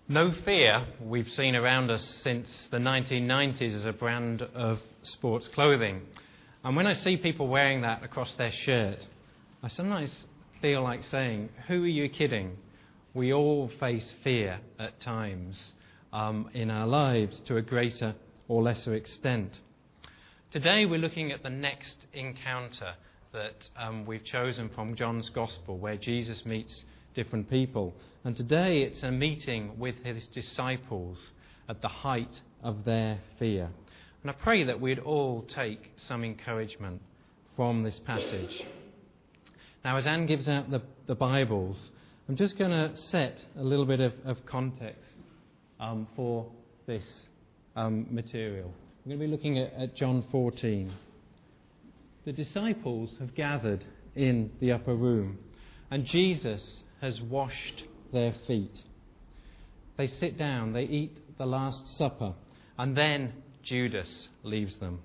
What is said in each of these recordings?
No fear we've seen around us since the 1990s as a brand of sports clothing. And when I see people wearing that across their shirt, I sometimes feel like saying, who are you kidding? We all face fear at times in our lives to a greater or lesser extent. Today we're looking at the next encounter that we've chosen from John's Gospel, where Jesus meets different people. And today it's a meeting with his disciples at the height of their fear. And I pray that we'd all take some encouragement from this passage. Now, as Anne gives out the Bibles, I'm just going to set a little bit of context for this material. We're going to be looking at John 14. The disciples have gathered in the upper room, and Jesus has washed their feet. They sit down, they eat the Last Supper, and then Judas leaves them.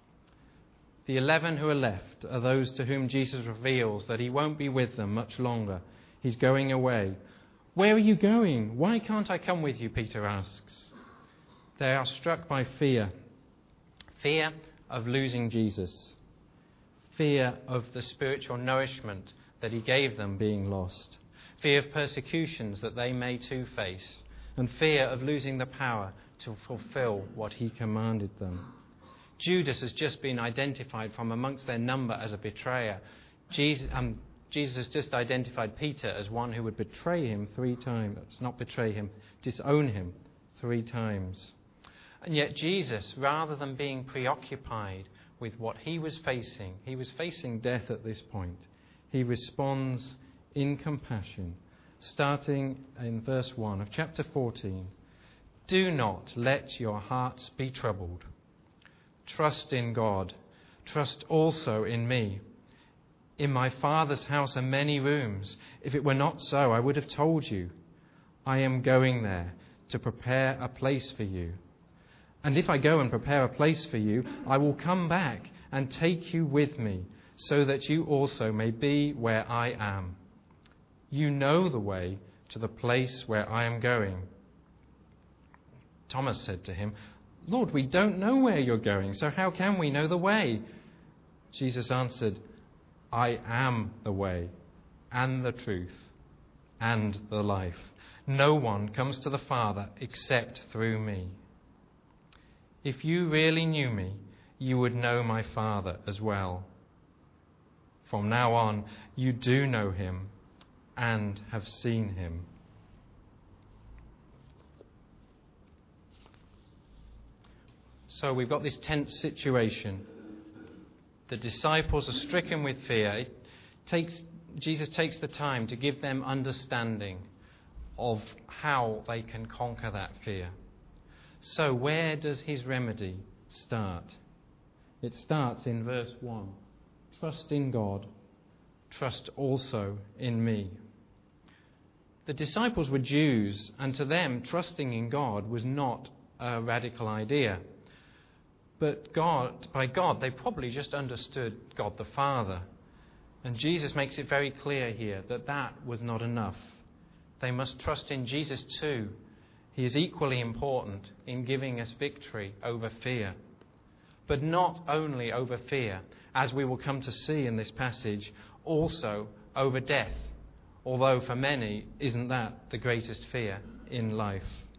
The 11 who are left are those to whom Jesus reveals that he won't be with them much longer. He's going away. Where are you going? Why can't I come with you? Peter asks. They are struck by fear. Fear of losing Jesus. Fear of the spiritual nourishment that he gave them being lost. Fear of persecutions that they may too face. And fear of losing the power to fulfill what he commanded them. Judas has just been identified from amongst their number as a betrayer. Jesus has just identified Peter as one who would betray him 3 times. Not betray him, disown him 3 times. And yet Jesus, rather than being preoccupied with what he was facing death at this point, he responds in compassion, starting in verse 1 of chapter 14. Do not let your hearts be troubled. Trust in God. Trust also in me. In my Father's house are many rooms. If it were not so, I would have told you. I am going there to prepare a place for you. And if I go and prepare a place for you, I will come back and take you with me, so that you also may be where I am. You know the way to the place where I am going. Thomas said to him, Lord, we don't know where you're going, so how can we know the way? Jesus answered, I am the way and the truth and the life. No one comes to the Father except through me. If you really knew me, you would know my Father as well. From now on, you do know him and have seen him. So we've got this tense situation. The disciples are stricken with fear. Jesus takes the time to give them understanding of how they can conquer that fear. So where does his remedy start? It starts in verse 1. Trust in God. Trust also in me. The disciples were Jews, and to them, trusting in God was not a radical idea. But by God, they probably just understood God the Father. And Jesus makes it very clear here that that was not enough. They must trust in Jesus too. He is equally important in giving us victory over fear. But not only over fear, as we will come to see in this passage, also over death. Although for many, isn't that the greatest fear in life?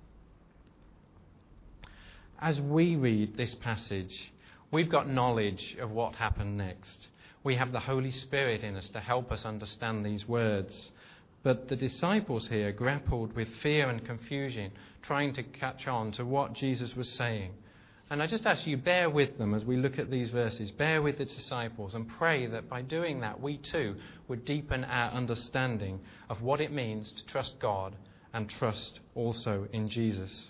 As we read this passage, we've got knowledge of what happened next. We have the Holy Spirit in us to help us understand these words. But the disciples here grappled with fear and confusion, trying to catch on to what Jesus was saying. And I just ask you, bear with them as we look at these verses. Bear with the disciples and pray that by doing that, we too would deepen our understanding of what it means to trust God and trust also in Jesus.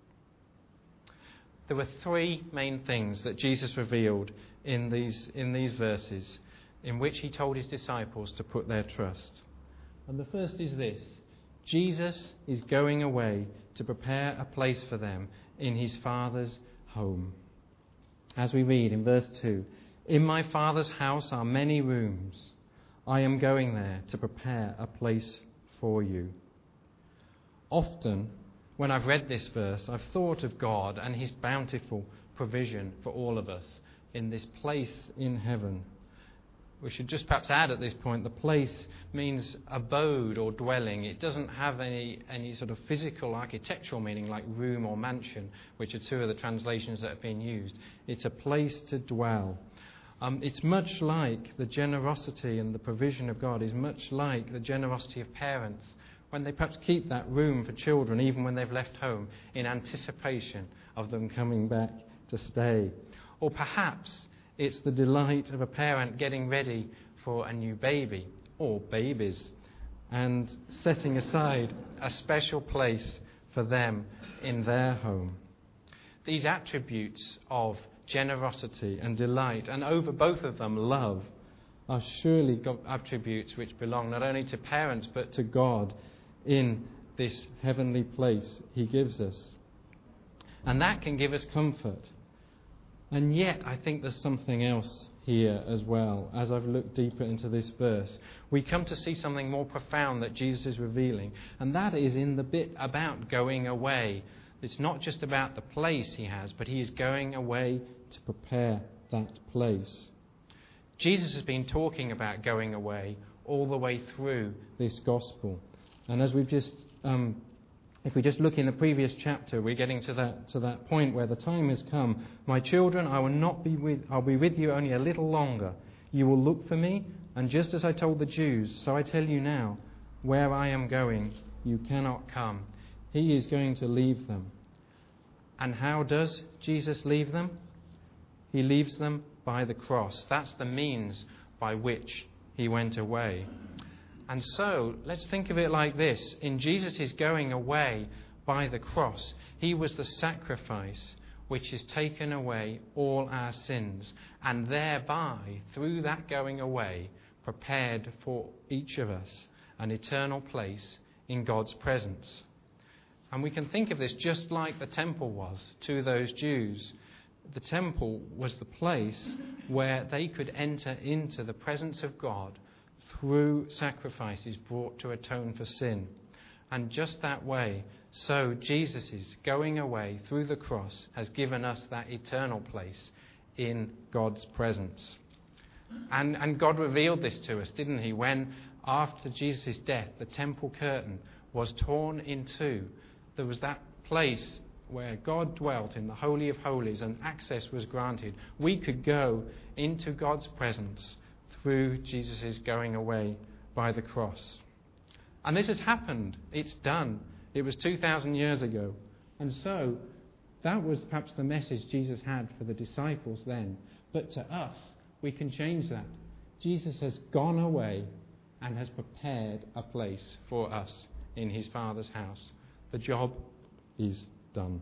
There were 3 main things that Jesus revealed in these verses in which he told his disciples to put their trust. And the first is this: Jesus is going away to prepare a place for them in his Father's home. As we read in verse 2, in my Father's house are many rooms. I am going there to prepare a place for you. Often when I've read this verse, I've thought of God and his bountiful provision for all of us in this place in heaven. We should just perhaps add at this point, the place means abode or dwelling. It doesn't have any sort of physical architectural meaning like room or mansion, which are two of the translations that have been used. It's a place to dwell. It's much like the generosity and the provision of God is much like the generosity of parents when they perhaps keep that room for children even when they've left home in anticipation of them coming back to stay. Or perhaps it's the delight of a parent getting ready for a new baby or babies and setting aside a special place for them in their home. These attributes of generosity and delight, and over both of them love, are surely attributes which belong not only to parents but to God in this heavenly place he gives us. And that can give us comfort. And yet, I think there's something else here as well. As I've looked deeper into this verse, we come to see something more profound that Jesus is revealing, and that is in the bit about going away. It's not just about the place he has, but he is going away to prepare that place. Jesus has been talking about going away all the way through this gospel. And as we've just if we just look in the previous chapter, we're getting to that point where the time has come. My children, I'll be with you only a little longer. You will look for me, and just as I told the Jews, so I tell you now, where I am going, you cannot come. He is going to leave them. And how does Jesus leave them? He leaves them by the cross. That's the means by which he went away. And so, let's think of it like this. In Jesus' going away by the cross, he was the sacrifice which has taken away all our sins, and thereby, through that going away, prepared for each of us an eternal place in God's presence. And we can think of this just like the temple was to those Jews. The temple was the place where they could enter into the presence of God through sacrifices brought to atone for sin. And just that way, so Jesus' going away through the cross has given us that eternal place in God's presence. And God revealed this to us, didn't he? When, after Jesus' death, the temple curtain was torn in two, there was that place where God dwelt in the Holy of Holies and access was granted. We could go into God's presence through Jesus' going away by the cross. And this has happened. It's done. It was 2,000 years ago. And so, that was perhaps the message Jesus had for the disciples then. But to us, we can change that. Jesus has gone away and has prepared a place for us in his Father's house. The job is done.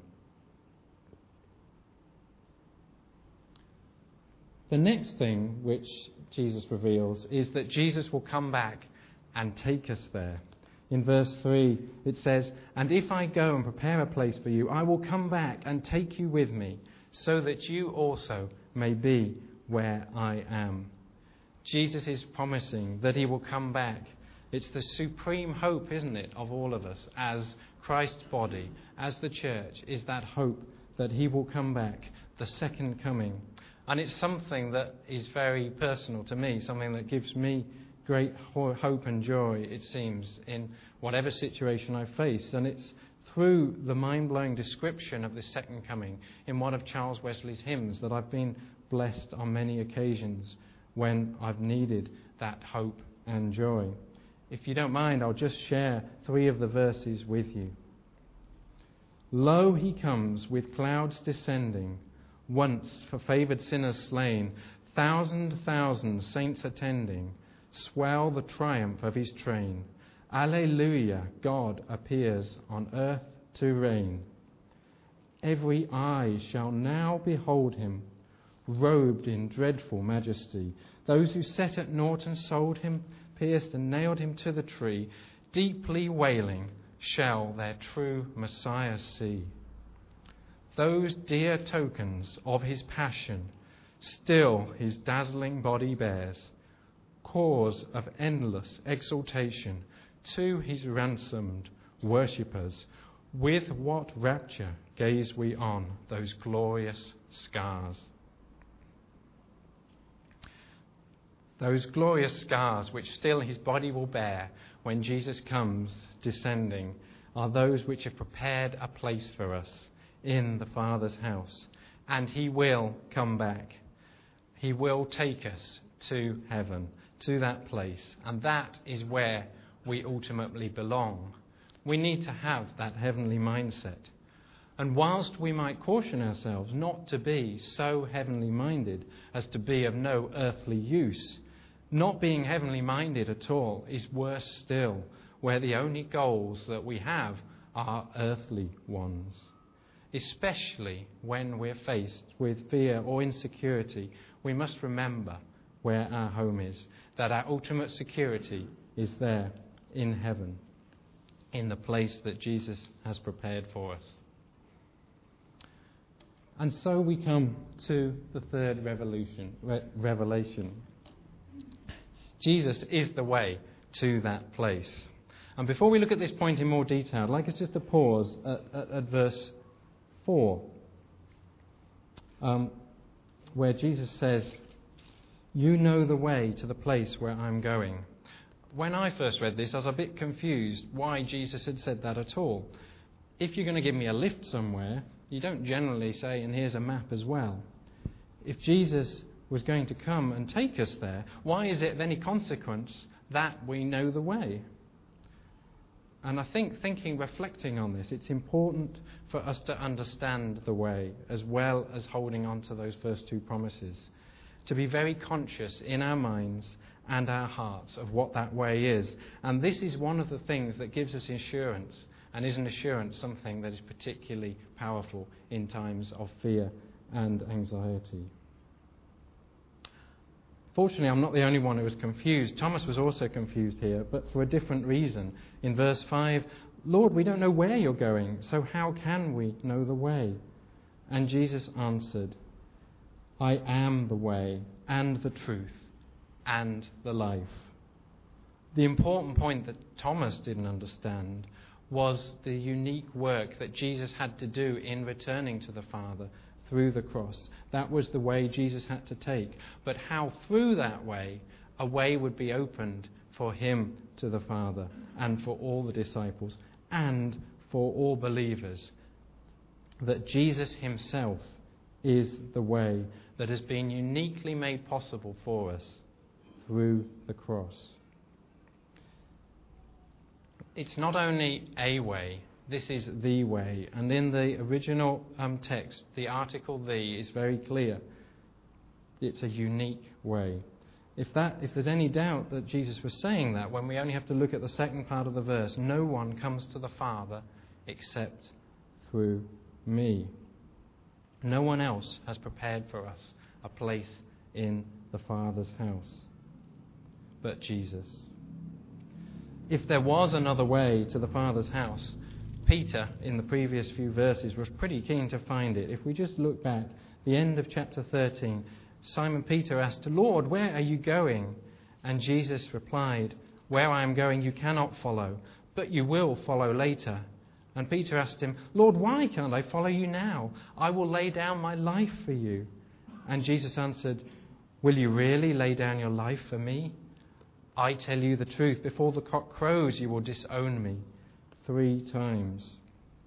The next thing which Jesus reveals is that Jesus will come back and take us there. In verse 3 it says, "And if I go and prepare a place for you, I will come back and take you with me, so that you also may be where I am." Jesus is promising that he will come back. It's the supreme hope, isn't it, of all of us as Christ's body, as the church, is that hope that he will come back, the second coming. And it's something that is very personal to me, something that gives me great hope and joy, it seems, in whatever situation I face. And it's through the mind-blowing description of this second coming in one of Charles Wesley's hymns that I've been blessed on many occasions when I've needed that hope and joy. If you don't mind, I'll just share 3 of the verses with you. "Lo, he comes with clouds descending, once for favoured sinners slain, 1,000 saints attending, swell the triumph of his train. Alleluia, God appears on earth to reign. Every eye shall now behold him, robed in dreadful majesty. Those who set at naught and sold him, pierced and nailed him to the tree, deeply wailing, shall their true Messiah see. Those dear tokens of his passion still his dazzling body bears, cause of endless exaltation to his ransomed worshippers. With what rapture gaze we on those glorious scars. Those glorious scars which still his body will bear when Jesus comes descending are those which have prepared a place for us in the Father's house. And he will come back. He will take us to heaven, to that place. And that is where we ultimately belong. We need to have that heavenly mindset. And whilst we might caution ourselves not to be so heavenly minded as to be of no earthly use, not being heavenly minded at all is worse still, where the only goals that we have are earthly ones. Especially when we're faced with fear or insecurity, we must remember where our home is, that our ultimate security is there in heaven, in the place that Jesus has prepared for us. And so we come to the third revelation. Jesus is the way to that place. And before we look at this point in more detail, I'd like us just to pause at verse 4, where Jesus says, "You know the way to the place where I'm going." When I first read this, I was a bit confused why Jesus had said that at all. If you're going to give me a lift somewhere, you don't generally say, "And here's a map as well." If Jesus was going to come and take us there, why is it of any consequence that we know the way? And I think reflecting on this, it's important for us to understand the way as well as holding on to those first two promises. To be very conscious in our minds and our hearts of what that way is. And this is one of the things that gives us assurance. And isn't assurance something that is particularly powerful in times of fear and anxiety? Fortunately, I'm not the only one who was confused. Thomas was also confused here, but for a different reason. In verse 5, "Lord, we don't know where you're going, so how can we know the way?" And Jesus answered, "I am the way and the truth and the life." The important point that Thomas didn't understand was the unique work that Jesus had to do in returning to the Father through the cross. That was the way Jesus had to take. But how through that way, a way would be opened for him to the Father and for all the disciples and for all believers. That Jesus himself is the way that has been uniquely made possible for us through the cross. It's not only a way, this is the way. And in the original text, the article "the" is very clear. It's a unique way. If there's any doubt that Jesus was saying that, when we only have to look at the second part of the verse, "No one comes to the Father except through me." No one else has prepared for us a place in the Father's house but Jesus. If there was another way to the Father's house, Peter, in the previous few verses, was pretty keen to find it. If we just look back, the end of chapter 13, Simon Peter asked, "Lord, where are you going?" And Jesus replied, "Where I am going you cannot follow, but you will follow later." And Peter asked him, "Lord, why can't I follow you now? I will lay down my life for you." And Jesus answered, "Will you really lay down your life for me? I tell you the truth, before the cock crows you will disown me 3 times.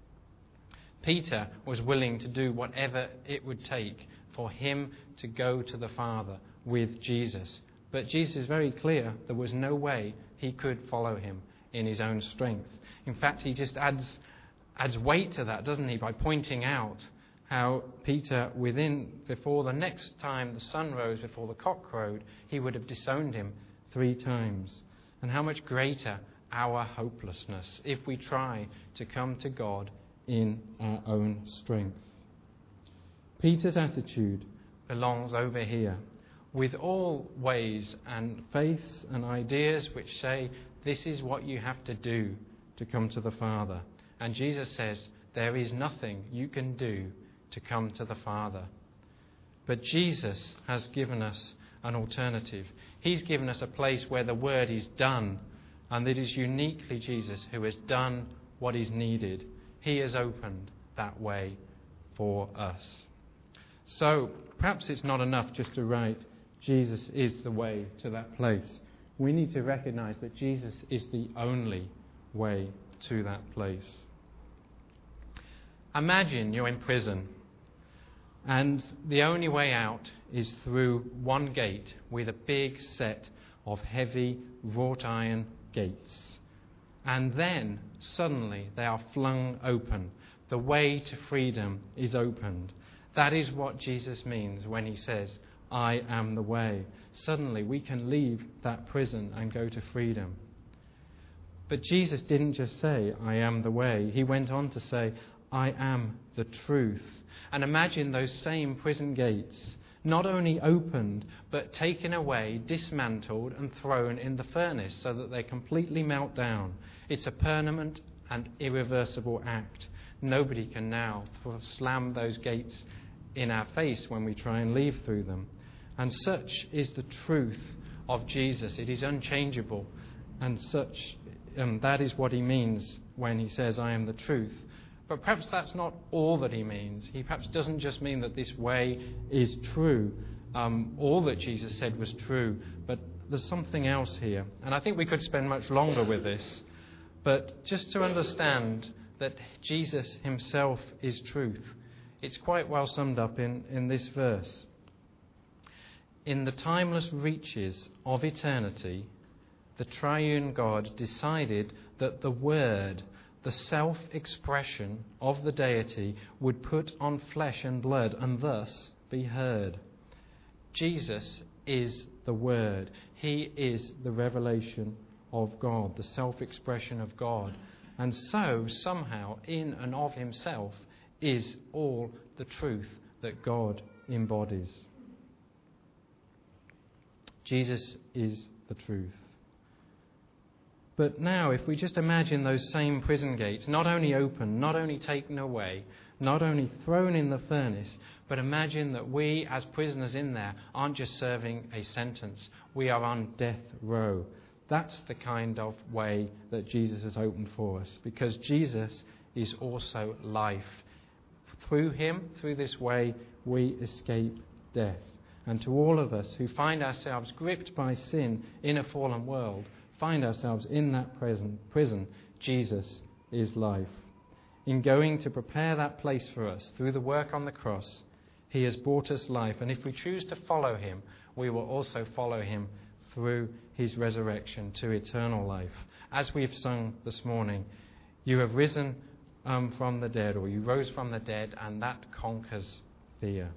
Peter was willing to do whatever it would take for him to go to the Father with Jesus. But Jesus is very clear there was no way he could follow him in his own strength. In fact, he just adds weight to that, doesn't he, by pointing out how Peter, before the next time the sun rose, before the cock crowed, he would have disowned him 3 times. And how much greater our hopelessness if we try to come to God in our own strength. Peter's attitude belongs over here, with all ways and faiths and ideas which say this is what you have to do to come to the Father. And Jesus says there is nothing you can do to come to the Father. But Jesus has given us an alternative. He's given us a place where the word is done, and it is uniquely Jesus who has done what is needed. He has opened that way for us. So perhaps it's not enough just to write, Jesus is the way to that place. We need to recognize that Jesus is the only way to that place. Imagine you're in prison and the only way out is through one gate with a big set of heavy wrought iron gates. And then suddenly they are flung open. The way to freedom is opened. That is what Jesus means when he says, I am the way. Suddenly we can leave that prison and go to freedom. But Jesus didn't just say, I am the way. He went on to say, I am the truth. And imagine those same prison gates, not only opened, but taken away, dismantled and thrown in the furnace so that they completely melt down. It's a permanent and irreversible act. Nobody can now slam those gates in our face when we try and leave through them. And such is the truth of Jesus. It is unchangeable. And that is what he means when he says, I am the truth. But perhaps that's not all that he means. He perhaps doesn't just mean that this way is true. All that Jesus said was true. But there's something else here. And I think we could spend much longer with this. But just to understand that Jesus himself is truth, it's quite well summed up in this verse. In the timeless reaches of eternity, the triune God decided that the Word, the self-expression of the deity, would put on flesh and blood and thus be heard. Jesus is the Word. He is the revelation of God, the self-expression of God. And so, somehow, in and of himself, is all the truth that God embodies. Jesus is the truth. But now, if we just imagine those same prison gates, not only open, not only taken away, not only thrown in the furnace, but imagine that we, as prisoners in there, aren't just serving a sentence. We are on death row. That's the kind of way that Jesus has opened for us, because Jesus is also life. Through him, through this way, we escape death. And to all of us who find ourselves gripped by sin in a fallen world, find ourselves in that prison, Jesus is life. In going to prepare that place for us through the work on the cross, he has brought us life. And if we choose to follow him, we will also follow him through his resurrection to eternal life. As we've sung this morning, you have risen from the dead, or you rose from the dead, and that conquers fear.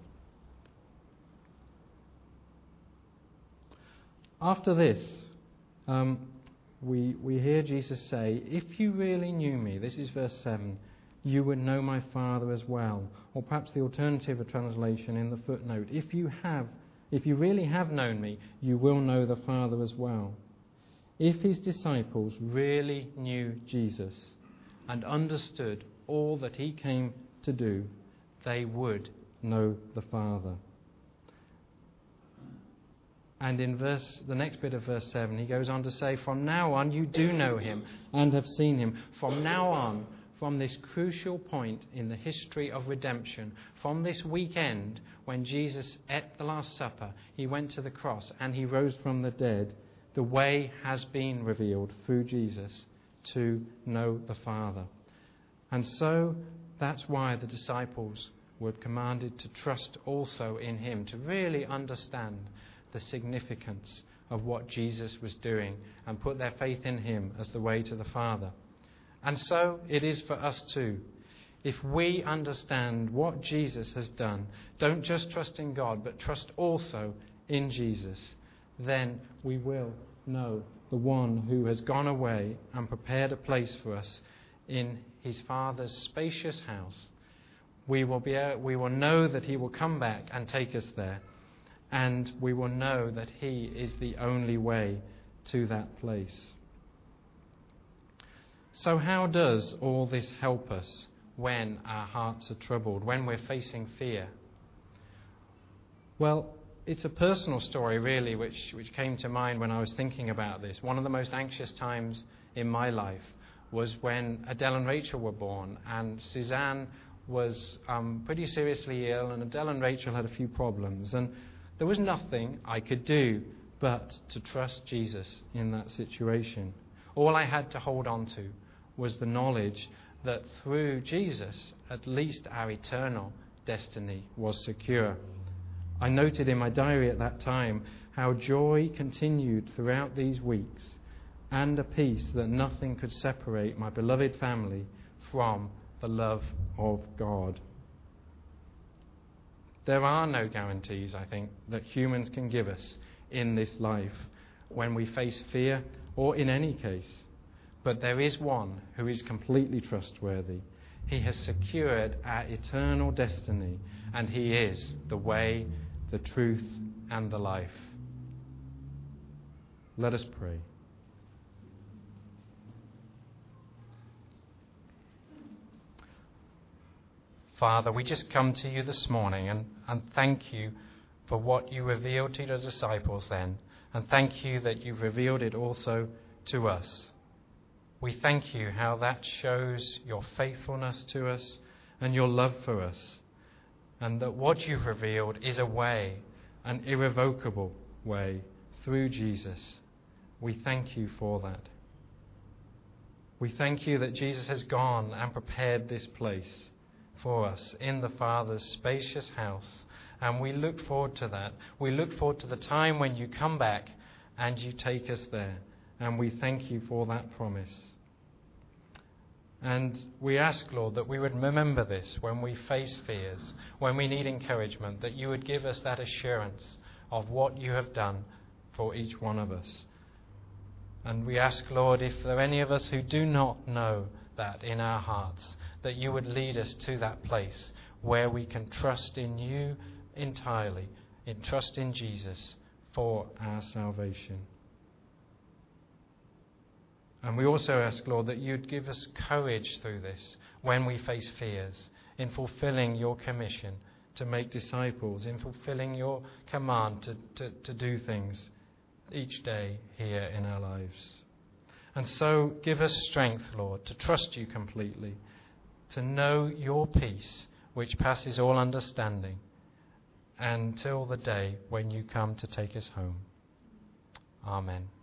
After this, we hear Jesus say, if you really knew me, this is verse 7, you would know my Father as well. Or perhaps the alternative translation in the footnote, if you really have known me, you will know the Father as well. If his disciples really knew Jesus and understood all that he came to do, they would know the Father. And in the next bit of verse 7, he goes on to say, from now on you do know him and have seen him. From now on, from this crucial point in the history of redemption, from this weekend when Jesus ate the Last Supper, he went to the cross and he rose from the dead, the way has been revealed through Jesus to know the Father. And so that's why the disciples were commanded to trust also in him, to really understand the significance of what Jesus was doing and put their faith in him as the way to the Father. And so it is for us too. If we understand what Jesus has done, don't just trust in God, but trust also in Jesus, then we will know the one who has gone away and prepared a place for us in his Father's spacious house. We will know that he will come back and take us there, and we will know that he is the only way to that place. So how does all this help us when our hearts are troubled, when we're facing fear? Well, it's a personal story really which came to mind when I was thinking about this. One of the most anxious times in my life was when Adele and Rachel were born, and Suzanne was pretty seriously ill, and Adele and Rachel had a few problems, and there was nothing I could do but to trust Jesus in that situation. All I had to hold on to was the knowledge that through Jesus, at least our eternal destiny was secure. I noted in my diary at that time how joy continued throughout these weeks, and a peace that nothing could separate my beloved family from the love of God. There are no guarantees, I think, that humans can give us in this life when we face fear or in any case. But there is one who is completely trustworthy. He has secured our eternal destiny, and he is the way, the truth, and the life. Let us pray. Father, we just come to you this morning and thank you for what you revealed to the disciples then, and thank you that you've revealed it also to us. We thank you how that shows your faithfulness to us and your love for us, and that what you've revealed is a way, an irrevocable way, through Jesus. We thank you for that. We thank you that Jesus has gone and prepared this place for us in the Father's spacious house, and we look forward to that. We look forward to the time when you come back and you take us there, and we thank you for that promise. And we ask, Lord, that we would remember this when we face fears, when we need encouragement, that you would give us that assurance of what you have done for each one of us. And we ask, Lord, if there are any of us who do not know that in our hearts, that you would lead us to that place where we can trust in you entirely, trust in Jesus for our salvation. And we also ask, Lord, that you'd give us courage through this when we face fears, in fulfilling your commission to make disciples, in fulfilling your command to do things each day here in our lives. And so give us strength, Lord, to trust you completely, to know your peace, which passes all understanding, until the day when you come to take us home. Amen.